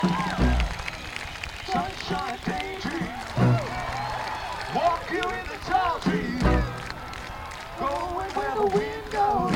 Sunshine daydream. Walk you in the tall trees. Going where the wind goes.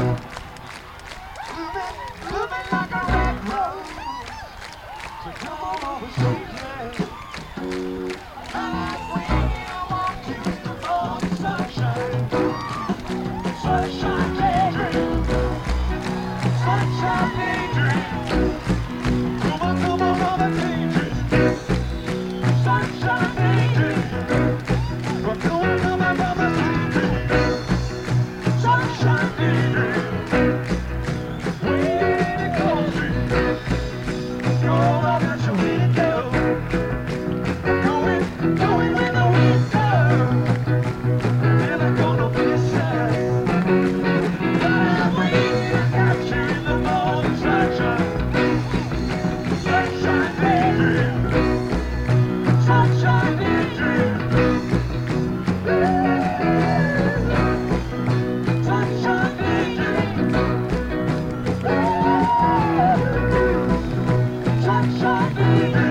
Moving like a red rose. So come on over, sweet land. I like when I walk you in the morning sunshine. Sunshine daydream. Sunshine daydream. Come on, mama, daydream. Sunshine daydream. We're going to my mama's daydream. Sunshine daydream. Waiting in the cold street. Oh, I got you way to go. Going where the wind goes. Never gonna be sad. I'm waiting to catch you in the morning sunshine. Sunshine daydream. Sunshine daydream. Sunshine daydream. Sunshine daydream.